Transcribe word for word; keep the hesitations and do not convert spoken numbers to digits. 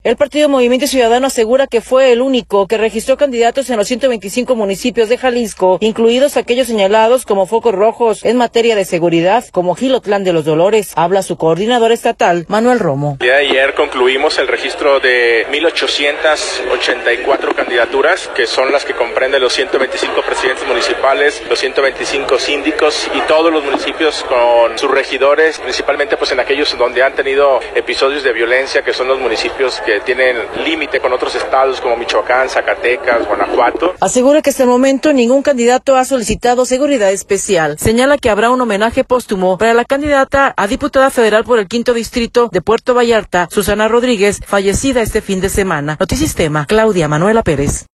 El partido Movimiento Ciudadano asegura que fue el único que registró candidatos en los ciento veinticinco municipios de Jalisco, incluidos aquellos señalados como focos rojos en materia de seguridad, como Jilotlán de los Dolores. Habla su coordinador estatal, Manuel Romo. El día de ayer concluimos el registro de mil ochocientas ochenta y cuatro candidaturas, que son las que comprenden los ciento veinticinco presidentes municipales, los ciento veinticinco síndicos y todos los municipios con sus regidores, principalmente pues en aquellos donde han tenido episodios de violencia, que son los municipios que que tienen límite con otros estados como Michoacán, Zacatecas, Guanajuato. Asegura que hasta el momento ningún candidato ha solicitado seguridad especial. Señala que habrá un homenaje póstumo para la candidata a diputada federal por el quinto distrito de Puerto Vallarta, Susana Rodríguez, fallecida este fin de semana. Notisistema, Claudia Manuela Pérez.